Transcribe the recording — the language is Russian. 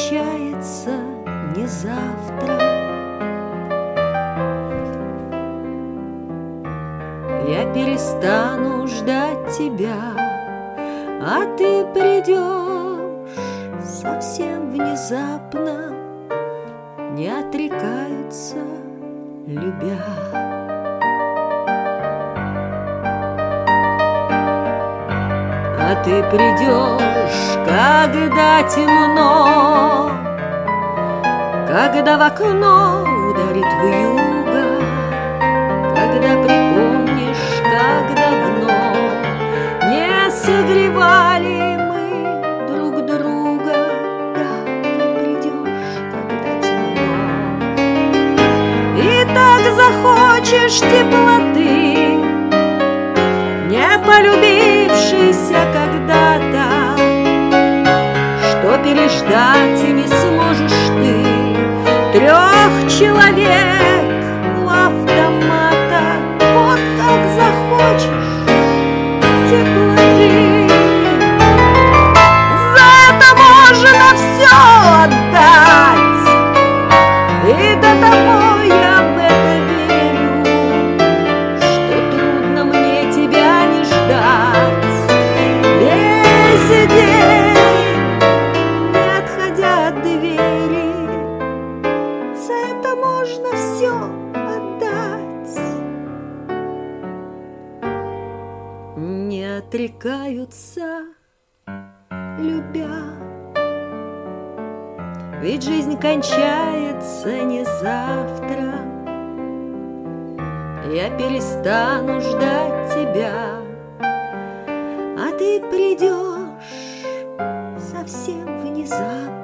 кончается не завтра. Я перестану ждать тебя, а ты придешь совсем внезапно. Не отрекаются, любя. А ты придешь, когда темно, когда в окно ударит вьюга, когда припомнишь, как давно не согревали мы друг друга. Да, ты придешь, когда темно, и так захочешь теплоты, не полюбившейся когда-то, что переждать и не сможешь ты 3 человек у автомата. Вот как захочешь теплоты, за это можно все отдать, и до того я в это верю, что трудно мне тебя не ждать. Весь день, не отходя от двери, за это можно все отдать. Не отрекаются, любя. Ведь жизнь кончается не завтра. Я перестану ждать тебя, а ты придешь совсем внезапно.